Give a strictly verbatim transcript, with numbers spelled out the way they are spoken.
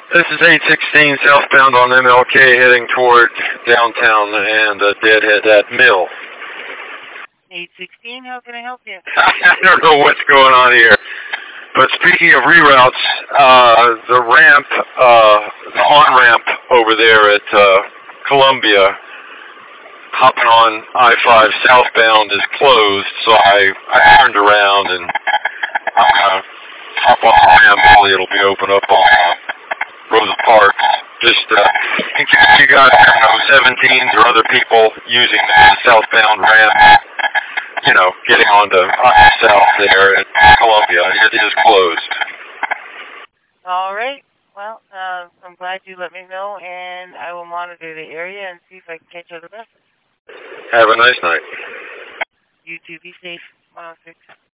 This is eight sixteen southbound on M L K heading toward downtown and uh, deadhead at Mill. eight sixteen, how can I help you? I don't know what's going on here. But speaking of reroutes, uh, the ramp, uh, the on-ramp over there at uh, Columbia, hopping on I five southbound is closed, so I, I turned around and I'm going to hop on the ramp. Hopefully it'll be open up on uh, Rosa Parks. Just uh, in case you got, I don't know, seventeens or other people using the southbound ramp, you know, getting onto I South there at Columbia. It is closed. All right. Well, uh, I'm glad you let me know, and I will monitor the area and see if I can catch other buses. Have a nice night. You too. Be safe. one oh six.